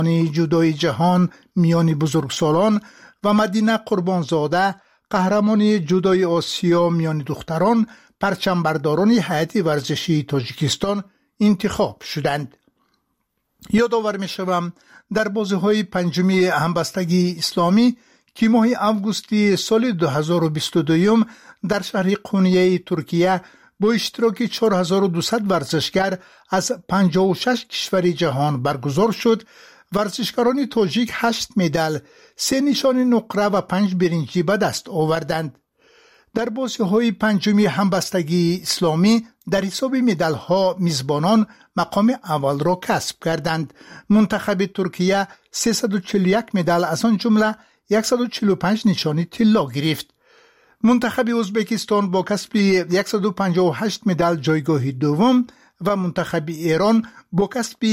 جودوی جهان میان بزرگسالان و مدینه قربانزاده قهرمان جودوی آسیا میان دختران پرچمبرداران هیئت ورزشی تاجیکستان انتخاب شدند. یادآور می‌شوم در بازی‌های پنجمی همبستگی اسلامی که ماه آگوست سال 2022 در شهر قونیه ترکیه با اشتراک 4200 ورزشگر از 56 کشور جهان برگزار شد، ورزشکاران تاجیک 8 مدال، 3 نشان نقره و 5 برنجی به دست آوردند. در بازی‌های پنجمی همبستگی اسلامی در حساب مدال‌ها میزبانان مقام اول را کسب کردند. منتخب ترکیه 341 مدال از آن جمله 145 نشانی طلا گرفت. منتخب ازبکستان با کسب 158 مدال جایگاه دوم و منتخب ایران با کسب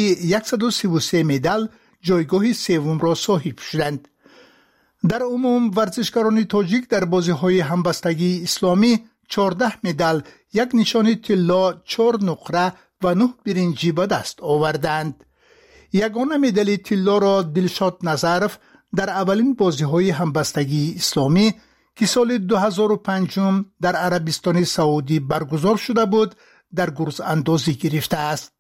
133 مدال جایگاه سوم را صاحب شدند. در عموم ورزشکاران تاجیک در بازی‌های همبستگی اسلامی 14 مدال، 1 نشان طلا، 4 نقره و 9 برنجی به دست آوردند. یگانه مدال طلا را دلشاد نظرف در اولین بازی‌های همبستگی اسلامی که سال 2005 در عربستان سعودی برگزار شده بود در گرز اندازی گرفته است.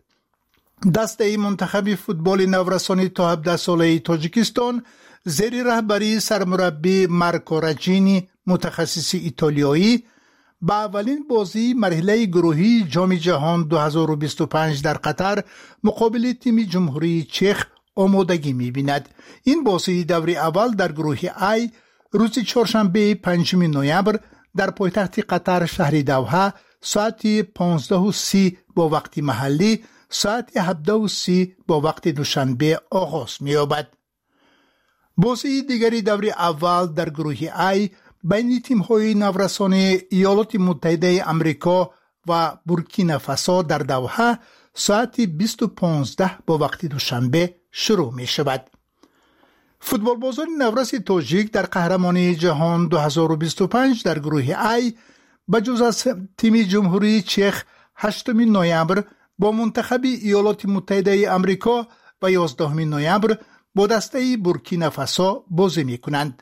دسته منتخب فوتبال نورسان تا 17 ساله تاجیکستان زیر رهبری سرمربی مارکو رجینی متخصص ایتالیایی با اولین بازی مرحله گروهی جام جهان 2025 در قطر مقابل تیم جمهوری چخ آمادگی می‌بیند. این بازی دور اول در گروه ای روز چهارشنبه 5 نوامبر در پایتخت قطر شهر دوحه ساعت 15:30 با وقت محلی، ساعت 17:30 با وقت دوشنبه آغاز می‌یابد. بازی دیگری دور اول در گروه ای بین تیم‌های نورسان ایالات متحده آمریکا و بورکینافاسو در دوحه ساعت 20:15 با وقت دوشنبه شروع می‌شود. فوتبال بازان نورس تاجیک در قهرمانی جهان 2025 در گروه ای بجز از تیم جمهوری چخ 8 نوامبر با منتخب ایالات متحده آمریکا و 11 نوامبر با دسته بورکینافاسو بازی می‌کنند.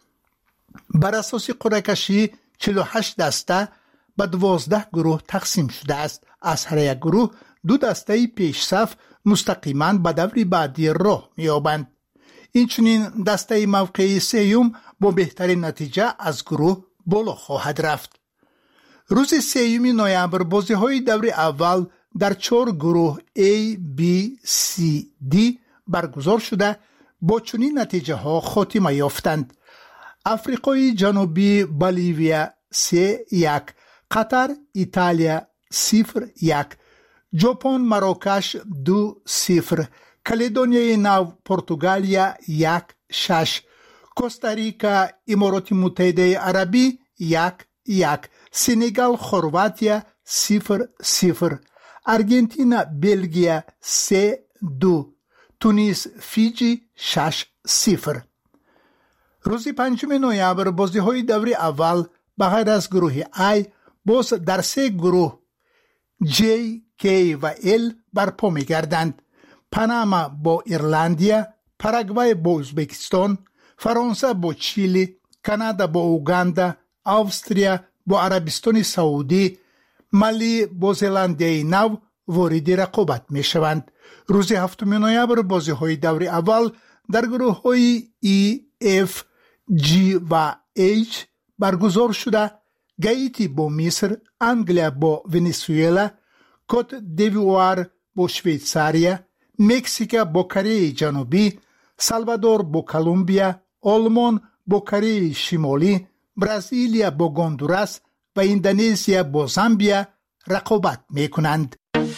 بر اساس قرعه کشی 48 دسته به 12 گروه تقسیم شده است. از هر یک گروه 2 دسته پیش صف مستقیما به دور بعدی راه می‌یابند. اینچنین دسته موقعی سوم با بهترین نتیجه از گروه بالا خواهد رفت. روز 3 نوامبر بازی‌های دور اول در 4 گروه A, B, C, D برگزار شده با چنین نتیجه ها خاتمه یافتند: افریقای جنوبی بولیویا 3-1، قطر ایتالیا 0-1، ژاپن مراکش 2-0، کالدونیای نو پرتغالیا 1-6، کوستاریکا امارات متحده عربی 1-1، سنگال خرواتیا 0-0، ارژانتین بلژیم 3-2، تونس فیجی 6-0. روز 5 نوامبر بازی‌های دور اول به غیر از گروه ای باز در 3 گروه J, K و L برپا می‌گردند: پاناما با ایرلندیا، پاراگوئه با ازبکستان، فرانسه با چیلی، کانادا با اوگاندا، استرالیا با عربستان سعودی، مالی با زلندیای نو وارد رقابت می‌شوند. روز 7 نوامبر بازی‌های دور اول در گروه‌های E, F, G و H برگزار شده: گایتی با مصر، انگلیا با ونزوئلا، کوت دیووار با شویتزاریا، مکزیک با کره جنوبی، سالوادور با کلمبیا، آلمان با کره شمالی، برزیلیا با هندوراس و اندونزیا با زامبیا رقابت می‌کنند.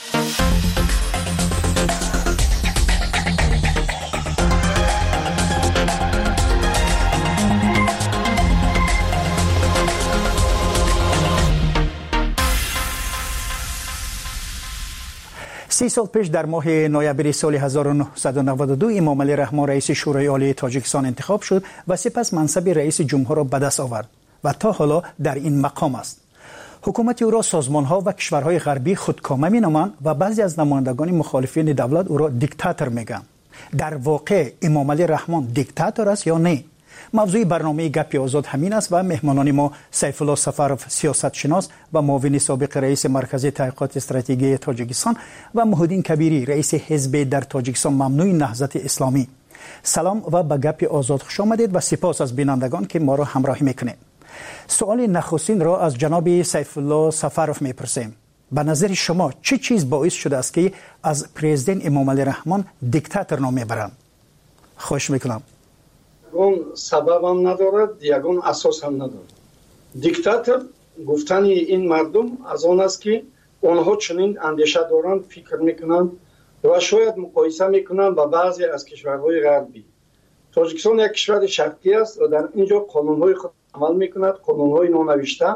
سی سال پیش در ماه نوامبر سال 1992 امام علی رحمان رئیس شورای عالی تاجیکستان انتخاب شد و سپس منصب رئیس جمهور را به دست آورد و تا حالا در این مقام است. حکومت او را سازمان‌ها و کشورهای غربی خودکامه می‌نامند و بعضی از نمایندگان مخالفین دولت او را دیکتاتور می‌گویند. در واقع امام علی رحمان دیکتاتور است یا نه؟ موضوع برنامه گپ آزاد همین است و مهمانان ما سیف الله سفرов سیاست شناس و معاون سابق رئیس مرکز تحقیقات استراتژی تاجیکستان و محمدین کبیری رئیس حزب در تاجیکستان ممنوع نهضت اسلامی. سلام و به گپ آزاد خوش آمدید و سپاس از بینندگان که ما را همراهی میکنید. سوال نخستین را از جناب سیف الله سفرов میپرسیم. به نظر شما چه چیز باعث شده است که از پرزیدنت امام علی رحمان دیکتاتور نام میبرند؟ خوش میکنم. اون سبب هم ندارد، یگان اساس هم ندارد. دیکتاتور گفتن این مردم از آن است که آنها چنین اندیشه دارند، فکر میکنند و شاید مقایسه میکنند با بعضی از کشورهای غربی. تاجیکستان یک کشور شرقی است و در اینجا قانونهای خود عمل میکند، قانونهای نونوشته.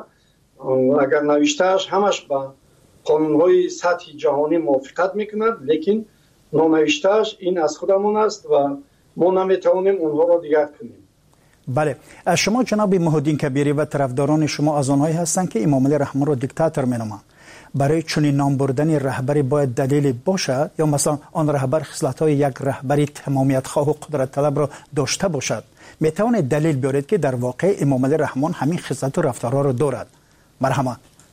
اگر نوشتهش همش با قانونهای سطح جهانی موافقت میکند، لیکن نونوشتهش این از خودمون است و ما نمیتوانیم اونها را دیگر کنیم. بله، شما جناب محمدین کبیری و طرفداران شما از آنهایی هستند که امام علی رحمان را دیکتاتور مینامند. برای چنین نام بردن رهبری باید دلیل باشد یا مثلا آن رهبر خصلت‌های یک رهبری تمامیت خواه و قدرت طلب را داشته باشد؟ میتوانید دلیل بیارید که در واقع امام علی رحمان همین خصلت و رفتارها را دارد؟ مرحبا.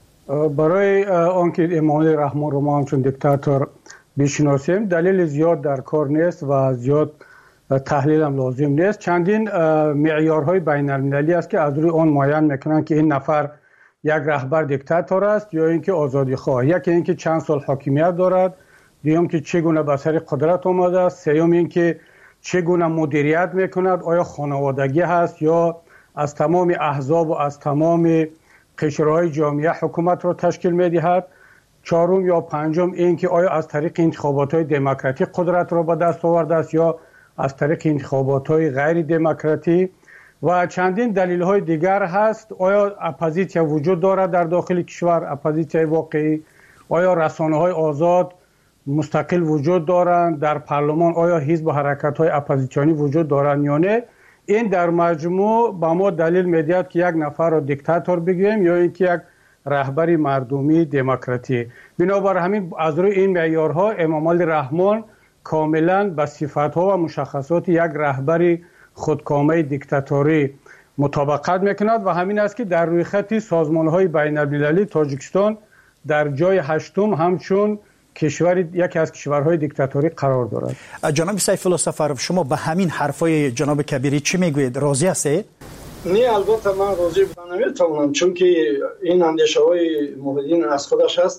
برای آنکه امام علی رحمان رو ما همچون دیکتاتور بشناسیم دلیل زیاد در کار نیست و زیاد تحلیل هم لازم نیست. چندین معیارهای بین المللی است که از روی آن معین میکنن که این نفر یک رهبر دیکتاتور است یا اینکه آزادی خواه. یکی اینکه چند سال حاکمیت دارد، دوم که چگونه به سر قدرت آمده است، سوم اینکه چگونه مدیریت میکند، آیا خانوادگی هست یا از تمام احزاب و از تمام قشرهای جامعه حکومت را تشکیل میدهد، چهارم یا پنجم اینکه آیا از طریق انتخابات دموکراتیک قدرت را به دست آورده است یا از طریق انتخابات غیر دموکراتی و چندین دلیل های دیگر هست. آیا اپوزیسیون وجود دارد در داخل کشور، اپوزیسیون واقعی؟ آیا رسانه های آزاد مستقل وجود دارند در پارلمان؟ آیا حزب و حرکت های اپوزیسیونی وجود دارند یا نه؟ این در مجموع با ما دلیل میدهد که یک نفر را دیکتاتور بگوییم یا اینکه یک رهبری مردمی دموکراتی. بنابر همین از روی این معیارها امام علی رحمان کاملا به صفات‌ها و مشخصات یک رهبری خودکامه دیکتاتوری مطابقت میکند و همین است که در روی خط سازمان‌های بین‌المللی تاجیکستان در جای هشتم همچون یکی از کشورهای دیکتاتوری قرار دارد. جناب سیف الله سفرов شما به همین حرفای جناب کبیری چی میگویید؟ راضی هستید؟ نه، البته من راضی بودن نمیتونم، چون که این اندیشه های محمدین از خودش هست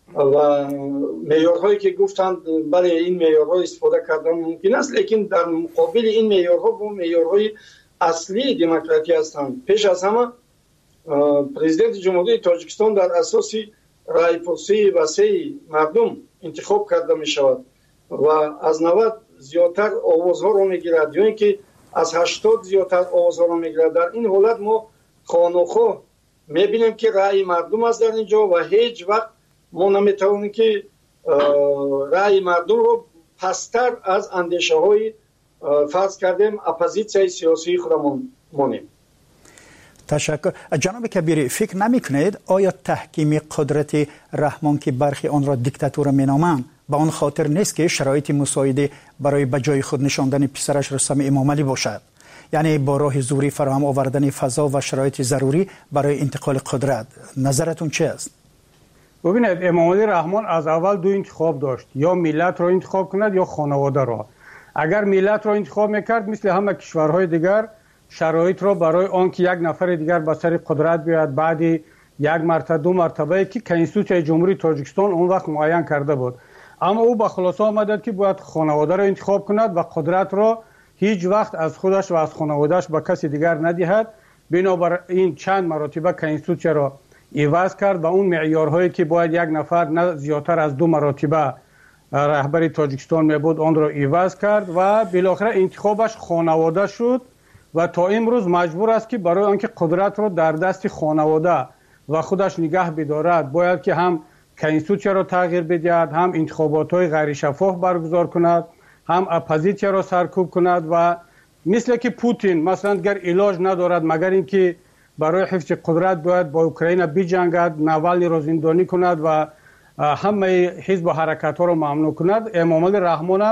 و معیارهایی که گفتند برای این معیارها استفاده کردن ممکن است، لیکن در مقابل این معیارها با معیارهای اصلی دموکراتی هستند. پیش از همه پرزیدنت جمهوری تاجیکستان در اساس رای‌پرسی وسیع مردم انتخاب کرده می شود و از 90 زیادتر آوازها را می گیرد یا اینکه از 80 زیادتر آوازها را می گیرد. در این حالت ما خانوخواه می بینیم که رای مردم است در اینجا و هیچ وقت ما نمیتوانیم که رای مردم رو پستر از اندیشه های فرض کردیم اپوزیسیون سیاسی خودمون مانیم. تشکر. جناب کبیری فکر نمی کنید آیا تحکیم قدرت رحمان که برخی آن را دیکتاتور می نامند به آن خاطر نیست که شرایط مساعده برای به جای خود نشاندن پسرش رستم امام علی باشد؟ یعنی با راه زوری فراهم آوردن فضا و شرایط ضروری برای انتقال قدرت. نظرتون چه است؟ ببینید امام علی رحمان از اول دو انتخاب داشت، یا ملت را انتخاب کند یا خانواده را. اگر ملت را انتخاب میکرد مثل همه کشورهای دیگر شرایط را برای آنکه یک نفر دیگر به سر قدرت بیاید بعد یک مرتبه دو مرتبه که کنستیتوسیون جمهوری تاجیکستان اون وقت معین کرده بود، اما او به خلاصه آمد که باید خانواده را انتخاب کند و قدرت را هیچ وقت از خودش و از خانوادهش به کسی دیگر ندهد. بنابراین چند مرتبه کنستیتوسیون را عوض کرد و اون معیارهایی که باید یک نفر نه زیادتر از 2 مرتبه رهبری تاجیکستان میبود آن را عوض کرد و بالاخره انتخابش خانواده شد و تا امروز مجبور است که برای آنکه قدرت را در دست خانواده و خودش نگه بدارد باید که هم کنستیتوسیون را تغییر بدهد، هم انتخابات‌های غیر شفاف برگزار کند، هم اپوزیسیون را سرکوب کند و مثل که پوتین مثلا گر علاج ندارد مگر اینکه برای حفظ قدرت باید با اوکراین بجنگد، ناوالنی را زندانی کند و همه حزب و حرکت ها را ممنوع کند. امام علی رحمان هم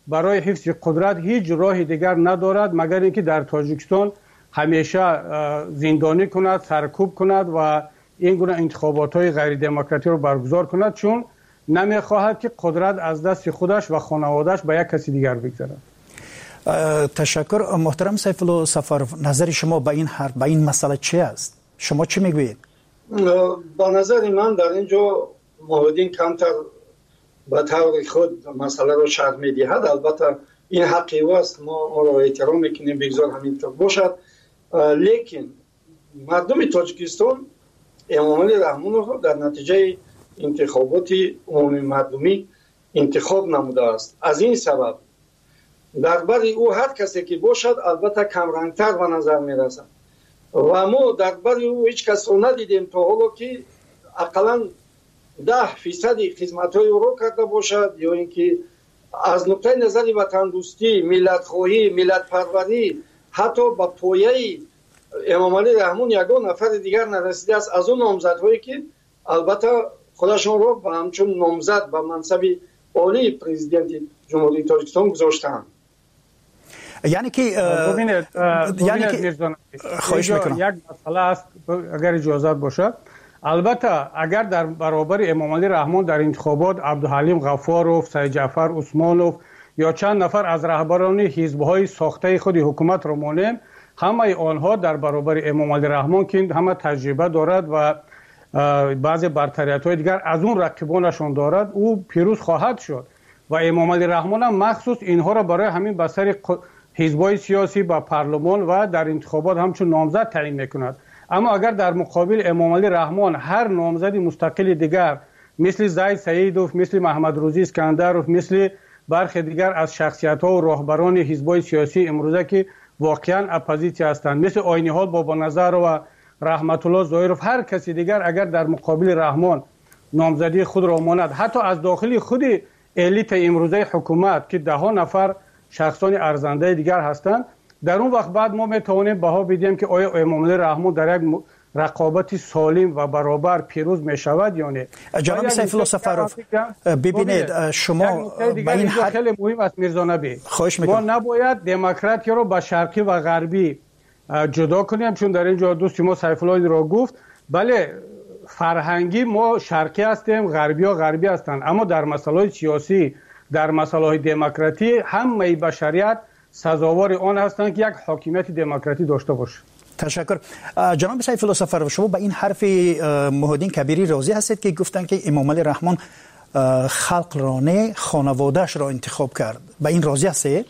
برای حفظ قدرت هیچ راه دیگر ندارد مگر اینکه در تاجیکستان همیشه زندانی کند، سرکوب کند و این گونه انتخابات های غیر دموکراتی رو برگزار کند، چون نمیخواهد که قدرت از دست خودش و خانوادهش به یک کسی دیگر بگذرد. تشکر. محترم سیف الله سفرов، نظر شما به این مسئله چی است؟ شما چی میگویید؟ با نظر من در اینجا موحدین کمتر به طور خود مسئله رو شرح میدهد. البته این حقی است، ما را احترام میکنیم، بگذار همینطور باشد. لیکن مردم تاجیکستان امامعلی رحمون رو در نتیجه انتخابات عمومی مردمی انتخاب نموده است. از این سبب درباره او هر کسی که باشد البته کمرنگتر به نظر میرسد و ما درباره او هیچ کس رو ندیدیم تا حالا که اقلا 10% خدمت‌های او را کرده باشد یا اینکه از نقطه نظر وطن دوستی، ملت خواهی، ملت پروری حتی با پایه امامعلی رحمون یگان نفر دیگر نرسیده است از اون نامزدهایی که البته خودشون رو به همچون نامزد به منصب عالی پرزیدنت جمهوری تاجیکستان گذاشتند. یعنی که خواهش میکنم یک مسئله است اگر اجازت باشد. البته اگر در برابر امامعلی رحمون در انتخابات عبدالحلیم غفاروف، سید جعفر عثمانوف یا چند نفر از رهبران حزب‌های ساخته خود حکومت را مانیم، همه آنها در برابر امامعلی رحمون که همه تجربه دارد و بعضی برتریت‌های دیگر از اون رقیبانشون دارد، او پیروز خواهد شد و امامعلی رحمون هم مخصوص اینها را برای همین بسر حزب‌های سیاسی با پارلمان و در انتخابات همچون نامزد تعیین میکند. اما اگر در مقابل امامعلی رحمون هر نامزد مستقل دیگر مثل زید سعیدوف، مثل محمد روزی اسکندروف، مثل برخی دیگر از شخصیت‌ها و راهبران حزب‌های سیاسی امروزه که واقعا اپوزیسیون هستند، مثل آینی‌حال بابا نظر و رحمت الله ظاهرов، هر کسی دیگر اگر در مقابل رحمان نامزدی خود را ماند، حتی از داخل خود الیت امروزه حکومت که 10 نفر شخصان ارزنده دیگر هستند، در اون وقت بعد ما میتوانیم بها بدیم که آیا امامعلی رحمون در یک رقابت سالم و برابر پیروز میشود یا نه. جناب سیف الله سفرов، ببینید شما با این خیلی مهم است میرزا نبی، ما نباید دموکراتی رو با شرقی و غربی جدا کنیم، چون در اینجا دوست ما سیف الله را گفت بله فرهنگی ما شرقی هستیم، غربی ها غربی هستند، اما در مسائل سیاسی، در مسائل دموکراتی همه بشریت سزاوار آن هستند که یک حاکمیت دموکراتی داشته باشه. تشکر. جناب سیف الله سفرov، شما با این حرف موحدین کبیری راضی هستید که گفتن که امامعلی رحمون خلق را نه خانواده‌اش را انتخاب کرد؟ با این راضی هستید؟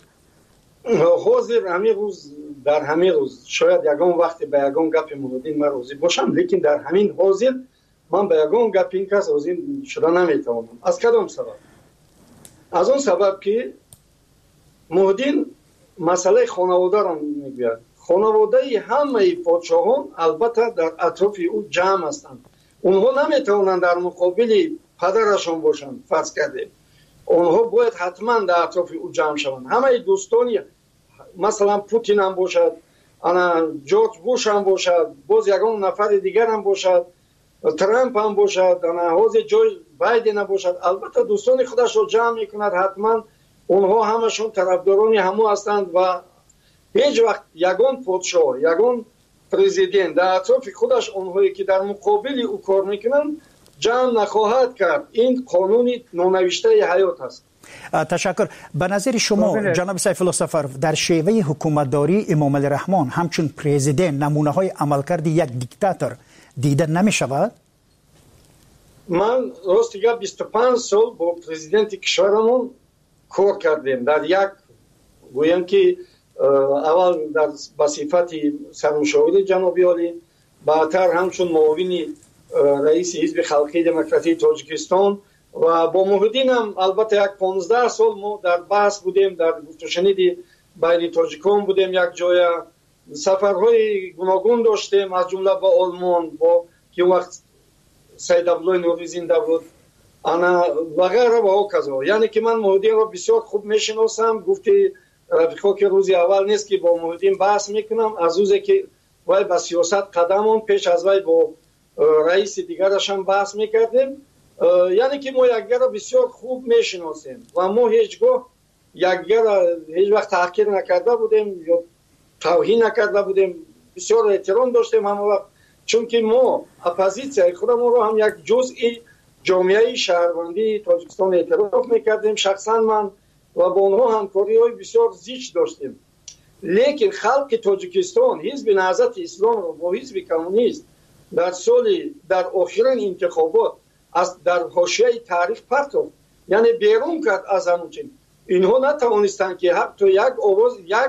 حاضر همین روز در همین روز شاید یگان وقتی به یگان گپ موحدین من راضی باشم، لیکن در همین حاضر من به یگان گپ این کس راضی شدن نمیتوانم. از کدام سبب؟ از اون سبب که موحدین مسئله خانواده را میگوید. خانواده همه پادشاهان البته در اطراف او جمع هستند. اونها نمیتوانند در مقابل پدرشان باشند. فرض کردیم اونها باید حتما در اطراف او جمع شوند. همه دوستانی مثلا پوتین هم باشد، انا جورج بوش هم باشد، باز یگان نفر دیگر هم باشد، ترامپ هم باشد، انا حاضر جو بایدن هم باشد، البته دوستان خودش رو جمع میکند. حتما اونها همشون طرفداران همو هستند و هیچ وقت یگان پادشاه، یگان پرزیدنت در اطراف خودش اونهایی که در مقابل او کار میکنن جمع نخواهد کرد. این قانون نونوشته حیات است. تشکر. به نظر شما جناب سیف الله سفرov در شیوه حکومتداری امامعلی رحمون همچون پرزیدنت نمونه های عملکرد یک دیکتاتور دیده نمی شود؟ من راستیگه 25 سال با پرزیدنت کشورمون کار کردیم. در یک گویم که اول در صفت سرمشاور جنابی عالی، بعدتر همچون معاون رئیس حزب خلقی دموکراتی تاجیکستان و با موحدین هم البته یک 15 سال ما در بحث بودیم، در گفت و شنید بین تاجیکان بودیم. یک جای سفرهای گوناگون داشتیم، از جمله با آلمان، با که وقت سید عبدالله نوری زنده بود، انا و غیره و هکذا. یعنی که من موحدین را بسیار خوب میشناسم. گفتی رفیقا که روزی اول نیست که با موحدین بحث میکنم، از روزی که وای با سیاست قدمون پیش از وای با رئیس دیگرش هم بحث میکردیم. یعنی که ما یکدیگر را بسیار خوب میشناسیم و ما هیچگاه یکدیگر هیچ وقت تحقیر نکرده بودیم یا توهین نکرده بودیم، بسیار احترام داشتیم همه وقت، چون که ما اپوزیسیای خودمون رو هم یک جزئی جامعه شهروندی تاجیکستان اعتراف میکردیم. شخصا من و با اونها همکاری‌های بسیار زیچ داشتیم. لیکن خلق تاجیکستان حزب نهضت اسلام رو با حزب کمونیست در آخرین انتخابات در حاشیه تاریخ پرتافت، یعنی بیرون کرد از همون چیز. اینها نتوانستند که حتی یک آواز یک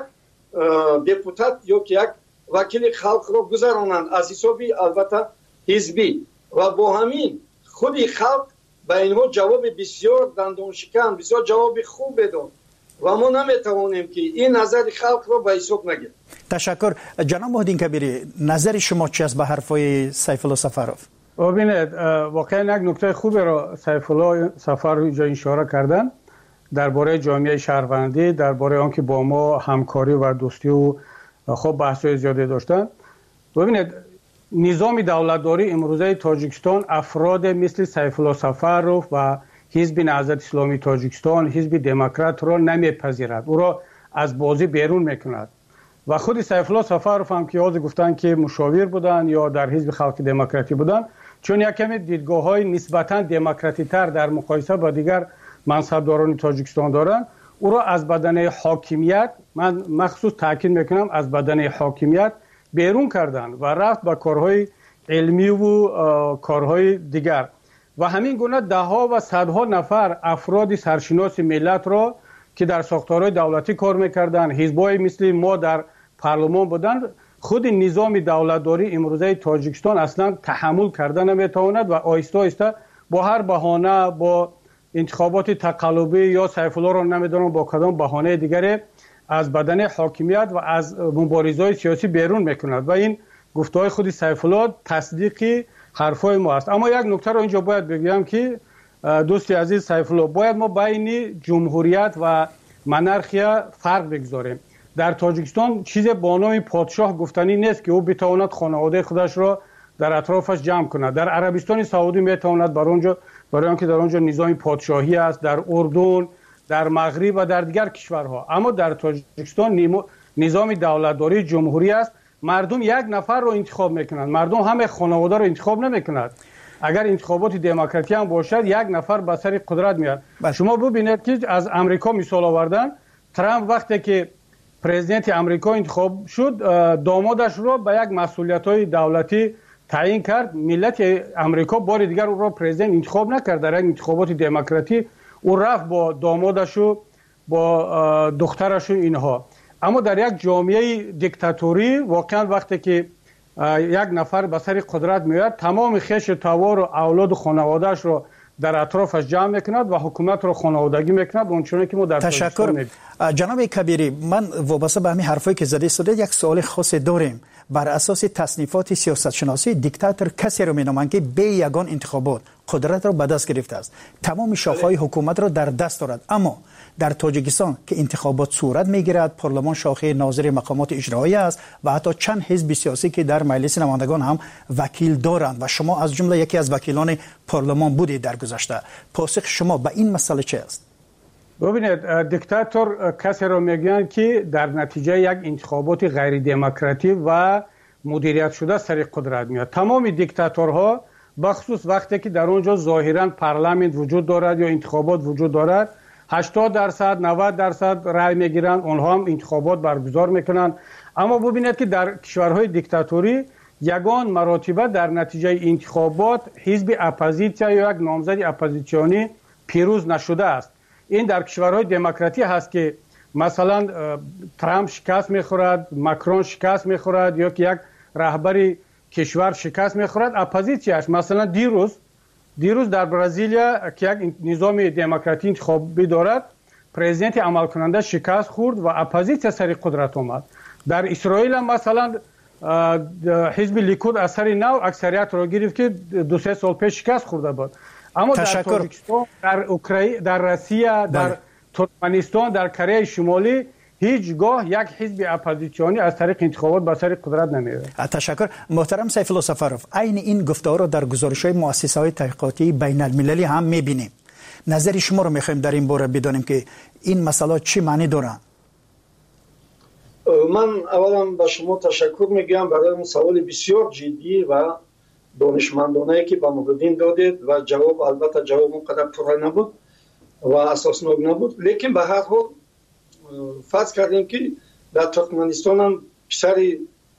دپوتات یا که یک وکیل خلق را گذرانند از حسابی البته حزبی، و با همین خودی خلق به اینها جواب بسیار دندان شکن، بسیار جواب خوب بداد و ما نمیتوانیم که این نظر خلق را به حساب نگیریم. تشکر. جناب محدین کبیری، نظر شما چی است به حرفای سیف الله سفرов؟ ببینید، واقعا یک نکته خوبی را سیف الله سفرov اینجا اشاره کردن درباره جامعه شهروندی، درباره آنکه با ما همکاری و دوستی و خب بحث‌های زیادی داشتن. ببینید، نظام دولتداری امروزه تاجیکستان افراد مثل سیف الله سفرov و حزب نهضت اسلامی تاجیکستان، حزب دموکرات را نمیپذیرد، او را از بازی بیرون میکند. و خود سیف الله سفرov هم که یاد گفتن که مشاور بودن یا در حزب خلق دموکراتی بودن، چون یک کمی دیدگاه‌های نسبتاً دموکراتی تر در مقایسه با دیگر منصبداران تاجیکستان دارند، او را از بدنه حاکمیت، من مخصوص تاکید میکنم از بدنه حاکمیت بیرون کردن و رفت به کارهای علمی و کارهای دیگر. و همین گونه ده ها و صدها نفر افراد سرشناس ملت را که در ساختارهای دولتی کار میکردن، حزبای مثل ما در پارلمان بودند، خود نظام دولتداری امروزه تاجیکستان اصلا تحمل کردن نمیتواند و آهسته آهسته با هر بهانه، با انتخابات تقلبی یا سیف الله را نمیدونم با کدام بهانه دیگری از بدن حاکمیت و از مبارزه‌های سیاسی بیرون میکند و این گفته‌های خود سیف الله تصدیقی حرفای ما است. اما یک نکته رو اینجا باید بگم که دوستی عزیز سیف الله، باید ما بین جمهوریت و منارخیا فرق بگذاریم. در تاجیکستان چیز با نام پادشاه گفتنی نیست که او بتواند خانواده خودش را در اطرافش جمع کند. در عربستان سعودی میتواند برای آنکه در آنجا نظام پادشاهی است، در اردن، در مغرب و در دیگر کشورها. اما در تاجیکستان نظام دولتداری جمهوری است. مردم یک نفر رو انتخاب میکنند، مردم همه خانواده رو انتخاب نمیکنند. اگر انتخابات دموکراتی هم باشد یک نفر به سر قدرت میاد. شما ببینید که از امریکا مثال آوردن، ترامپ وقتی که پرزیدنت امریکا انتخاب شد، دامادش رو به یک مسئولیت‌های دولتی تعیین کرد. ملت امریکا بار دیگر او را پرزیدنت انتخاب نکرد. در یک انتخابات دموکراتی او رفت با دامادش و با دخترش و اینها. اما در یک جامعه دیکتاتوری واقعا وقتی که یک نفر به سر قدرت میاد، تمام خویش توار و اولاد و خانواده‌اش رو در اطرافش جمع میکند و حکومت رو خانوادگی میکند. اونچنانی که ما در تشکر. جناب کبیری، من وابسته به همین حرفایی که زده شده یک سوال خاص داریم. بر اساس تصنیفات سیاست شناسی، دیکتاتور کسی رو مینامند که به یگان انتخابات قدرت را به دست گرفته است، تمام شاخه‌های حکومت را در دست دارد. اما در تاجیکستان که انتخابات صورت میگیرد، پارلمان شاخه ناظر مقامات اجرایی است و حتی چند حزب سیاسی که در مجلس نمایندگان هم وکیل دارند و شما از جمله یکی از وکیلان پارلمان بودید در گذشته. پاسخ شما به این مسئله چه است؟ ببینید، دیکتاتور کسی را میگن که در نتیجه یک انتخابات غیر دموکراتی و مدیریت شده سر قدرت میاد. تمام دیکتاتورها بخصوص وقتی که در اونجا ظاهرا پارلمان وجود دارد یا انتخابات وجود دارد، 80% 90% رای میگیرن، اونها هم انتخابات برگزار میکنن. اما ببینید که در کشورهای دیکتاتوری یگان مراتبه در نتیجه انتخابات حزب اپوزیسیا یا یک نامزد اپوزیسیونی پیروز نشده است. این در کشورهای دموکراتی هست که مثلا ترامپ شکست میخورد، ماکرون شکست میخورد یا که یک رهبری کشور شکست میخورد، اپوزیسیاش مثلا دیروز در برزیلیا که یک نظام دموکراتی انتخابی دارد، پرزیدنت عمل کننده شکست خورد و اپوزیسیا سر قدرت آمد. در اسرائیل هم مثلا حزب لیکود اثر نو اکثریت را گرفت که 2-3 سال پیش شکست خورده بود. اما در تاجیکستان، در اوکراین، در روسیه، در ترکمنستان، در کره شمالی هیچگاه یک حزب اپوزیسیونی از طریق انتخابات به سر قدرت نمیاد. تشکر. محترم سیف الله سفرov، عین این گفتار را در گزارش‌های مؤسسه‌های تحقیقاتی بین المللی هم می‌بینیم نظر شما رو میخوایم در این باره بدانیم که این مسئله چی معنی دارن. من اولا با شما تشکر میگم برای اون سوال بسیار جدی و دانشمندانه که با مقدین دادید و جواب البته جواب اونقدر پره نبود و اساسناک نبود، لیکن به هر حال فرض کردیم که در ترکمنستان هم پسر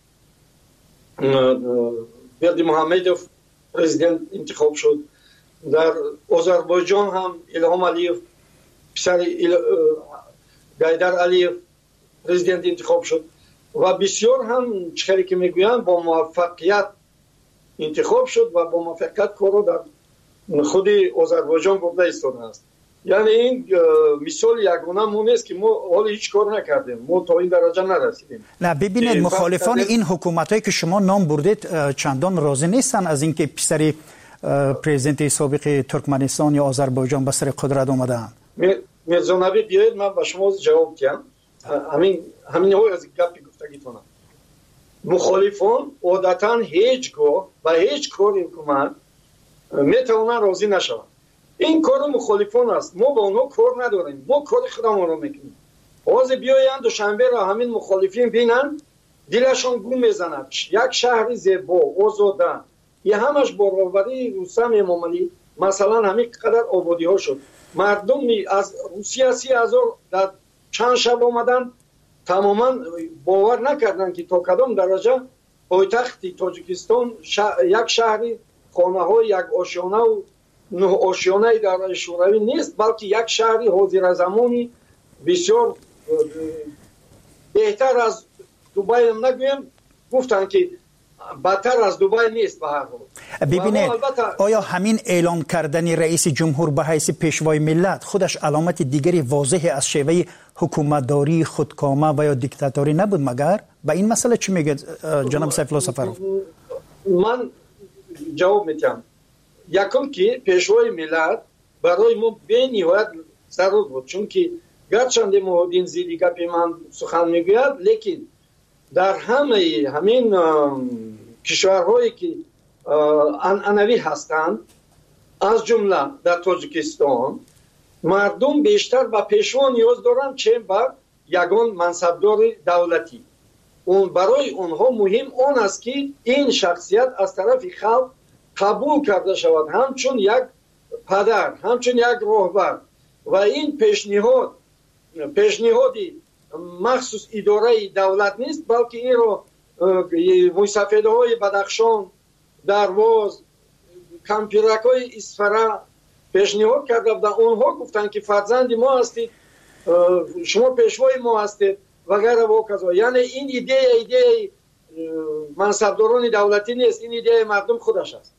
برد محمدوف پرزیدنت انتخاب شد، در آذربایجان هم الهام علیف پسر گایدر علیف پرزیدنت انتخاب شد و بسیار هم چخری که میگویند با موفقیت انتخاب شد و با موفقیت کارو در خود آذربایجان برده ایستاده است. یعنی این مثال یگانه مون است که ما حال هیچ کار نکردیم، ما تا این درجه نرسیدیم. نه ببینید مخالفان این حکومتایی که شما نام بردید چندان راضی نیستن از اینکه پسر پرزیدنت سابق ترکمنستان یا آذربایجان به سر قدرت آمدن. میرزا نبی بیاید من به شما جواب دهم. همین های از گپی گفتگیتونم. مخالفان عادتا هیچگاه و هیچ کار حکومت میتونن راضی نشوند. این کار مخالفان است، ما با اونها کار نداریم، ما کار خودمون رو میکنیم. باز بیایند دوشنبه را همین مخالفین بینن دلشان گم میزند. یک شهر زیبا آزاده یه همش برابری رستم امام علی مثلا همین قدر آبادی ها شد، مردم از روسیه 30,000 در چند شب آمدن، تماما باور نکردن که تا کدام درجه پایتخت تاجیکستان یک شهری خانه های یک آشیانه و 9 آشیانه در شوروی نیست، بلکه یک شهری حاضر زمانی بسیار بهتر از دبی هم نگویم، گفتن که بدتر از دبی نیست. به هر حال ببینید آیا همین اعلام کردن رئیس جمهور به حیث پیشوای ملت خودش علامت دیگری واضح از شیوه حکومتداری خودکامه و یا دیکتاتوری نبود مگر؟ به این مسئله چی میگه جناب سیف الله سفرов؟ من جواب میدم. یکم که پیشوای ملت برای ما به نهایت ضرور بود، چون که گرچند مهدین زیدی گپ من سخن میگوید، لیکن در همین کشورهایی که عنعنوی هستند از جمله در تاجیکستان مردم بیشتر به پیشوا نیاز دارند چه به یگان منصبدار دولتی. اون برای اونها مهم آن است که این شخصیت از طرف خلق قبول کرده شود همچون یک پدر، همچون یک راهبر، و این پیشنهادی مخصوص اداره دولت نیست، بلکه این رو موسفیده های بدخشان، درواز، کمپیرک های اصفره پیشنهاد کرده بودن. اونها گفتن که فرزند ما هستید، شما پیشوای ما هستید و غیره و کذا. یعنی این ایده منصبداران دولتی نیست، این ایده مردم خودش است.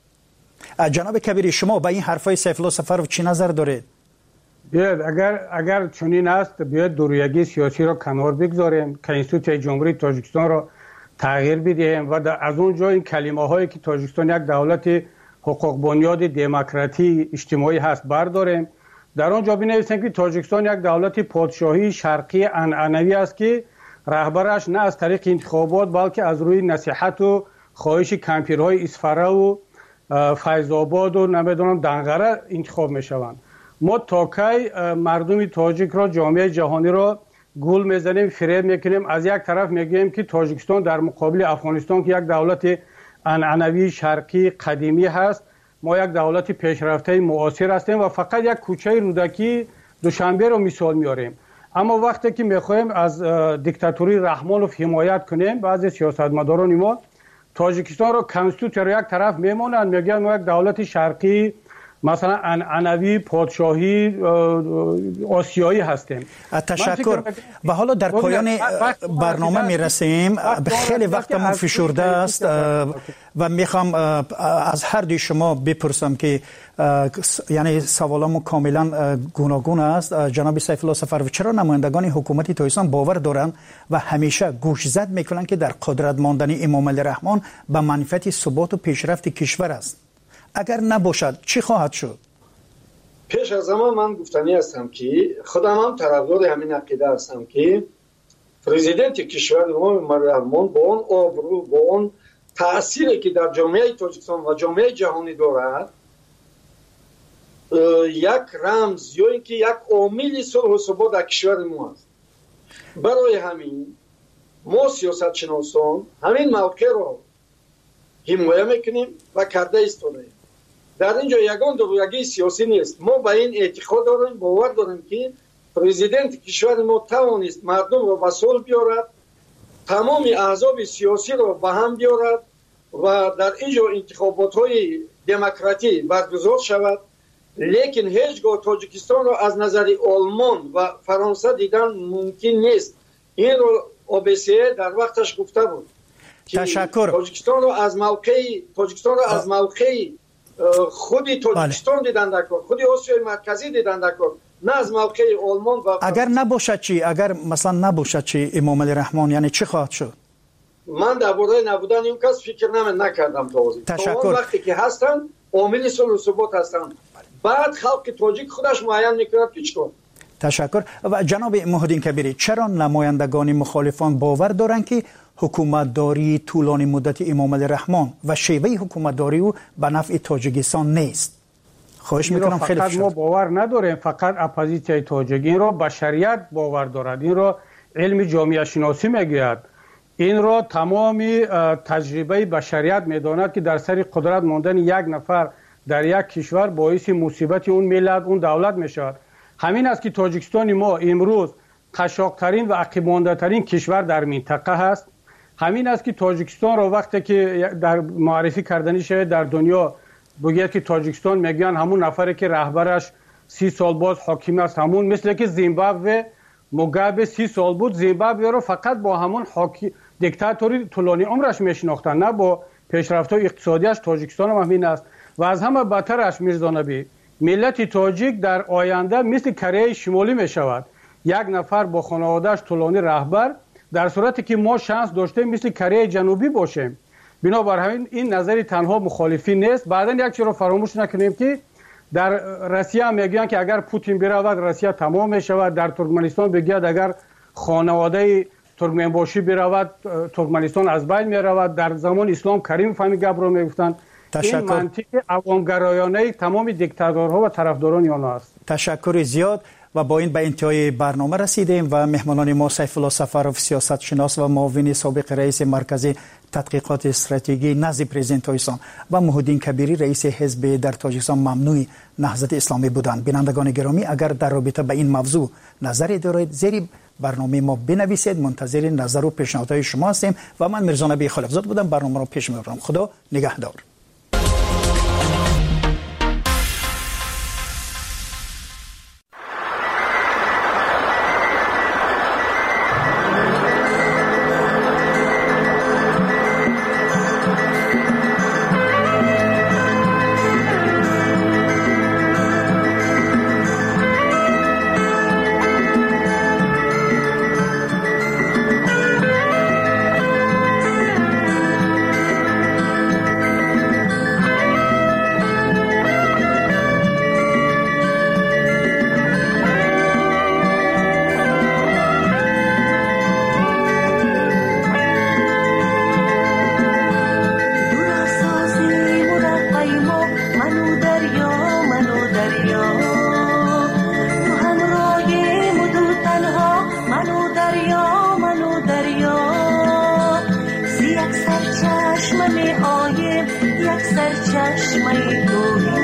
جناب کبیری شما با این حرفای سیف الله سفرov چی نظر دارید؟ بیاید اگر چنین است بیاید دورویگی سیاسی را کنار بگذاریم، کنستیتوسیون جمهوری تاجیکستان را تغییر بدهیم و از اونجا این کلمه هایی که تاجیکستان یک دولت حقوق بنیاد دموکراتی اجتماعی هست برداریم، در آنجا بنویسیم که تاجیکستان یک دولت پادشاهی شرقی عنعنوی است که رهبرش نه از طریق انتخابات بلکه از روی نصیحت و خواهش کمپیرهای اصفره و فیض‌آباد و نمیدونم دنقره انتخاب میشوند. ما تا کی مردم تاجیک را، جامعه جهانی را گول میزنیم، فریب میکنیم؟ از یک طرف میگیم که تاجیکستان در مقابل افغانستان که یک دولت عنعنوی شرقی قدیمی هست، ما یک دولت پیشرفته معاصر هستیم و فقط یک کوچه رودکی دوشنبه رو مثال میاریم. اما وقتی که میخوایم از دیکتاتوری رحمانوف حمایت کنیم، بعضی سیاستمداران ما تاجیکستان رو کنستیتوسیون رو یک طرف میمونن، میگن ما یک دولت شرقی مثلا عنعنوی پادشاهی آسیایی هستیم. تشکر. و حالا در پایان برنامه میرسیم، خیلی وقتمون فشرده است و میخوام از هر دوی شما بپرسم که یعنی سوالامو کاملا گوناگون است. جناب سیف الله سفرov چرا نمایندگان حکومت تاجیکستان باور دارند و همیشه گوش زد میکنن که در قدرت ماندن امام علی رحمان به منفعت ثبات و پیشرفت کشور است؟ اگر نباشد چی خواهد شد؟ پیش از همه من گفتنی هستم که خودم هم طرفدار همین عقیده هستم که پرزیدنت کشور امام علی رحمان با اون آبرو، با اون تأثیری که در جامعه تاجیکستان و جامعه جهانی دارد، یک رمز یا اینکه یک عامل صلح و ثبات در کشور ما است. برای همین ما سیاستشناسان همین موقع را حمایت میکنیم و کرده ایستادیم. در اینجا یگان دروغگی سیاسی نیست. ما به این اعتقاد داریم، باور داریم که پرزیدنت کشور ما توانست مردم را به صلح بیارد، تمام احزاب سیاسی را به هم بیارد و در اینجا انتخابات های دموکراتی برگزار شود. لیکن هیچگاه تاجیکستان را از نظر آلمان و فرانسه دیدن ممکن نیست. این رو OBSE در وقتش گفته بود. تشکر. تاجیکستان را از موقع خودی تاجیکستان دیدن در کار، خودی آسیای مرکزی دیدن در کار، نه از موقع آلمان و اگر نباشد چی؟ اگر مثلا نباشد چی امام علی رحمان، یعنی چی خواهد شد؟ من درباره نبودن این کس فکر نکردم تشکر. وقتی که هستن عامل صلح و ثبات هستن، بعد خلق تاجیک خودش معین میکنه که چیکار. تشکر. و جناب محی کبیری، چرا نمایندگان مخالفان باور دارند که حکومتداری طولانی مدت امام علی رحمان و شیوه حکومتداری او به نفع تاجیکستان نیست؟ خواهش میکنم خیلی فقط ما باور نداریم، فقط اپوزیسیون تاجیک این را به شریعت باور دارد، این را علم جامعه شناسی میگوید، این را تمام تجربه بشریت میداند که در سر قدرت ماندن یک نفر در یک کشور باعث مصیبت اون ملت اون دولت میشود. همین است که تاجیکستان ما امروز قشاق‌ترین و عقب مانده‌ترین کشور در منطقه هست. همین است که تاجیکستان را وقتی که در معرفی کردنی شده در دنیا بگید که تاجیکستان میگن همون نفری که رهبرش 30 سال باز حاکم است، همون مثل که زیمبابوه موگابه 30 سال بود، زیمبابوه رو فقط با همون دیکتاتوری طولانی عمرش میشناختن، نه با پیشرفت‌های اقتصادیش. تاجیکستان هم همین است و از همه بدترش میرزا نبی، ملت تاجیک در آینده مثل کره شمالی میشود، یک نفر با خانواده‌اش طولانی رهبر، در صورتی که ما شانس داشتیم مثل کره جنوبی باشیم. بنابراین این نظری تنها مخالفی نیست. بعدن یک چیز رو فراموش نکنیم که در روسیه میگن که اگر پوتین برود روسیه تمام میشود، در ترکمنستان بگید اگر خانواده ترکمنباشی برود ترکمنستان از بین میرود. در زمان اسلام کریم فهمی گپ رو میگفتن. این منطق عوامگرایانه تمام دیکتاتورها و طرفداران آنها است. تشکر زیاد. و با این به انتهای برنامه رسیدیم و مهمانان ما سیف الله سفرов سیاست شناس و معاون سابق رئیس مرکز تحقیقات استراتژی نزد پرزیدنت تایسان و محی کبیری رئیس حزب در تاجیکستان ممنوع نهضت اسلامی بودند. بینندگان گرامی، اگر در رابطه به این موضوع نظری دارید زیر برنامه ما بنویسید. منتظر نظر و پیشنهادهای شما هستیم و من میرزا نبی خلیفزاده بودم. برنامه رو پیش میبرم. خدا نگهدار. یک سرچشمه